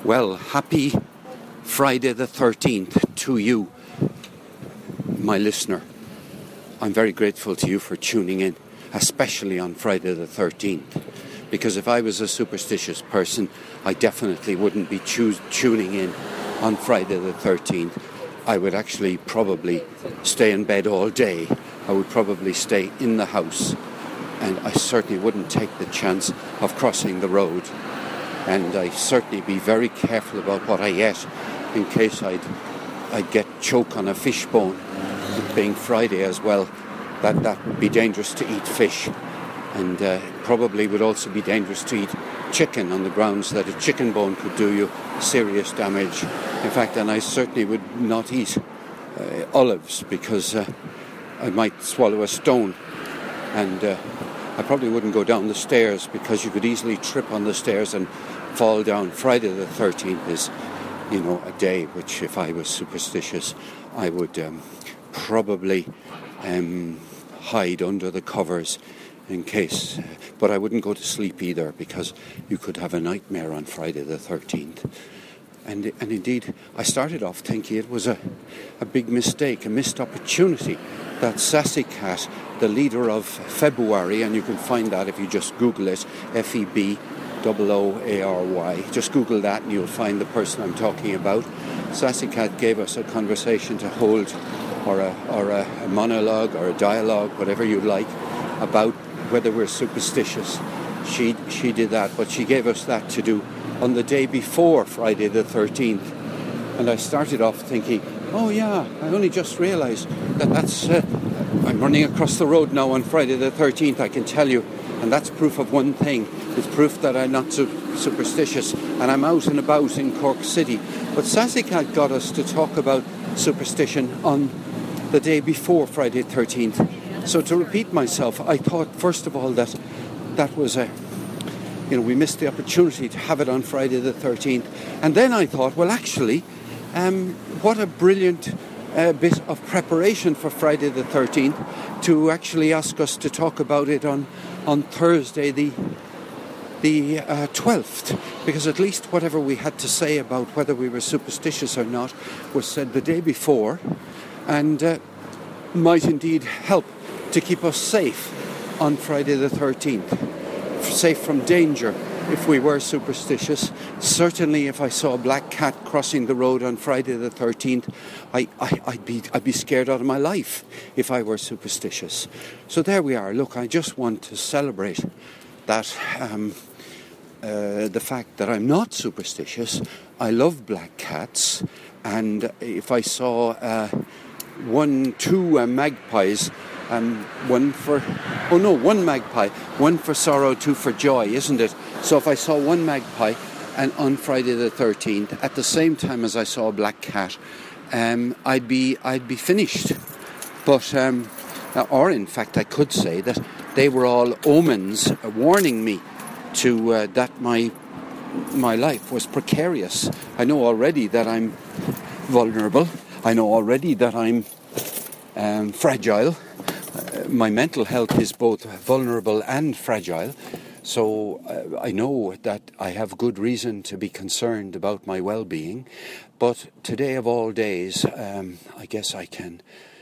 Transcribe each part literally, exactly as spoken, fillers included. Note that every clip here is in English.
Well, happy Friday the thirteenth to you, my listener. I'm very grateful to you for tuning in, especially on Friday the thirteenth, because if I was a superstitious person, I definitely wouldn't be choos- tuning in on Friday the thirteenth. I would actually probably stay in bed all day. I would probably stay in the house, and I certainly wouldn't take the chance of crossing the road. And I certainly be very careful about what I ate, in case I'd I'd get choke on a fish bone. It being Friday as well, that that would be dangerous to eat fish, and uh, probably would also be dangerous to eat chicken, on the grounds that a chicken bone could do you serious damage. In fact, and I certainly would not eat uh, olives, because uh, I might swallow a stone, and uh, I probably wouldn't go down the stairs, because you could easily trip on the stairs and fall down. Friday the thirteenth is, you know, a day which, if I was superstitious, I would um, probably um, hide under the covers in case, uh, but I wouldn't go to sleep either, because you could have a nightmare on Friday the thirteenth. And, and indeed, I started off thinking it was a, a big mistake, a missed opportunity, that Sassy Cat, the leader of February, and you can find that if you just Google it, F E B O O A R Y. Just Google that and you'll find the person I'm talking about. Sassy Cat gave us a conversation to hold, or a, or a, a monologue or a dialogue, whatever you like, about whether we're superstitious. She she did that, but she gave us that to do on the day before Friday the thirteenth. And I started off thinking, oh yeah, I only just realised that that's, uh, I'm running across the road now on Friday the thirteenth, I can tell you. And that's proof of one thing. It's proof that I'm not su- superstitious, and I'm out and about in Cork City. But Sassy Cat got us to talk about superstition on the day before Friday the thirteenth. So to repeat myself, I thought, first of all, that that was a, you know, we missed the opportunity to have it on Friday the thirteenth. And then I thought, well, actually, um, what a brilliant uh, bit of preparation for Friday the thirteenth to actually ask us to talk about it on, on Thursday the the uh, twelfth, because at least whatever we had to say about whether we were superstitious or not was said the day before, and uh, might indeed help to keep us safe on Friday the thirteenth, safe from danger if we were superstitious. Certainly if I saw a black cat crossing the road on Friday the thirteenth, I, I, I'd be I'd be scared out of my life if I were superstitious. So there we are. Look, I just want to celebrate that um, uh, the fact that I'm not superstitious. I love black cats, and if I saw uh, one, two uh, magpies, um, one for, oh no, one magpie, one for sorrow, two for joy, isn't it? So if I saw one magpie and on Friday the thirteenth, at the same time as I saw a black cat, um, I'd be I'd be finished. But um, or in fact, I could say that they were all omens warning me to uh, that my my life was precarious. I know already that I'm vulnerable. I know already that I'm um, fragile. Uh, my mental health is both vulnerable and fragile. So uh, I know that I have good reason to be concerned about my well-being. But today of all days, um, I guess I can,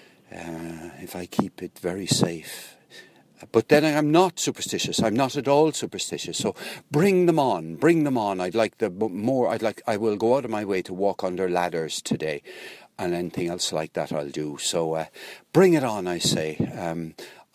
uh, if I keep it very safe. But then I'm not superstitious. I'm not at all superstitious. So bring them on, bring them on. I'd like the more. I'd like. I will go out of my way to walk under ladders today, and anything else like that I'll do. So uh, bring it on, I say. Um,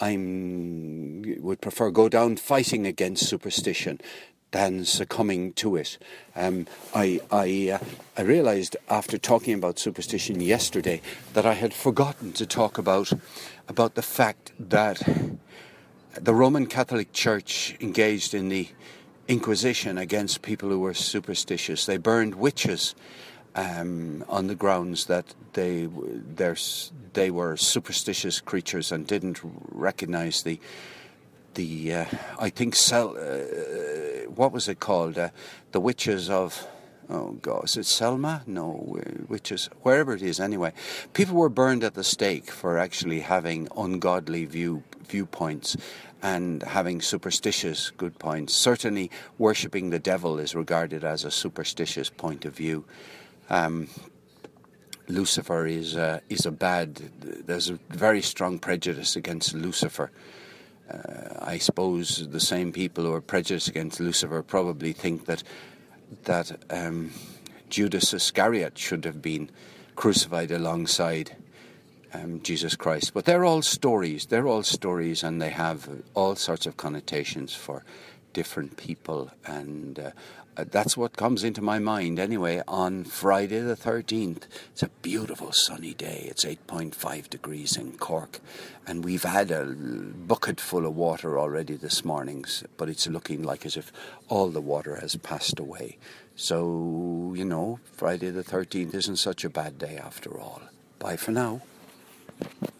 I'm would prefer go down fighting against superstition than succumbing to it. Um, I I uh, I realised after talking about superstition yesterday that I had forgotten to talk about about the fact that the Roman Catholic Church engaged in the Inquisition against people who were superstitious. They burned witches um, on the grounds that they they were superstitious creatures and didn't recognise the the uh, I think Sel, uh, what was it called? Uh, the witches of. Oh God, is it Selma? No, witches, wherever it is anyway. People were burned at the stake for actually having ungodly view viewpoints and having superstitious good points. Certainly worshipping the devil is regarded as a superstitious point of view. Um, Lucifer is uh, is a bad, there's a very strong prejudice against Lucifer. Uh, I suppose the same people who are prejudiced against Lucifer probably think that that um, Judas Iscariot should have been crucified alongside um, Jesus Christ. But they're all stories. They're all stories, and they have all sorts of connotations for different people. And uh, that's what comes into my mind anyway on Friday the thirteenth. It's a beautiful sunny day. It's eight point five degrees in Cork, and we've had a bucket full of water already this morning, but it's looking like as if all the water has passed away. So, you know, Friday the thirteenth isn't such a bad day after all. Bye for now.